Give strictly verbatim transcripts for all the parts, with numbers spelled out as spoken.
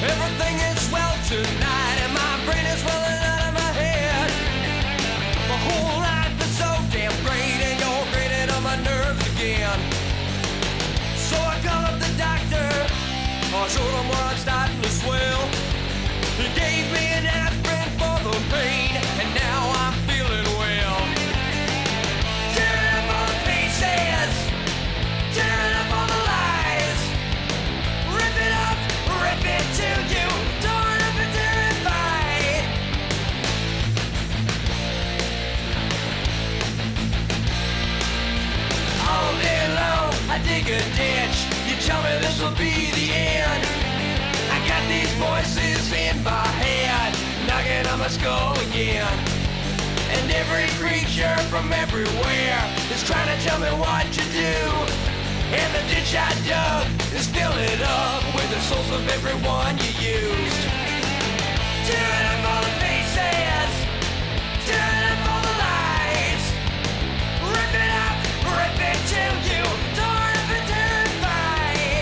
Everything is swell tonight, and my brain is rolling out of my head. My whole life is so damn great, and you're grating on my nerves again. So I called up the doctor, I showed him where I'm starting to swell. He gave me an aspirin for the pain, and now I'm feeling well. Tear it up all the pieces, tear it up all the lies. Rip it up, rip it till you torn up and terrified. All day long I dig a ditch, you tell me this will be the end. I got these voices in my head, knocking on my skull again. And every creature from everywhere is trying to tell me what to do. And the ditch I dug is filling up with the souls of everyone you used. Tear it up all the faces, tear it up all the lies. Rip it up, rip it till you torn up and terrified.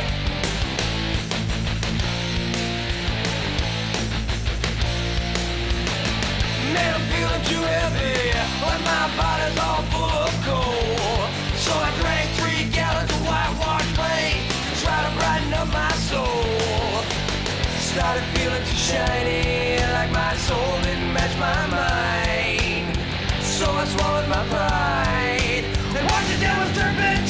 Man, I'm feeling too heavy, but my body's all full of coal. So I drank three gallons of whitewash paint to try to brighten up my soul. Started feeling too shiny, like my soul didn't match my mind. So I swallowed my pride and washed it down with turbid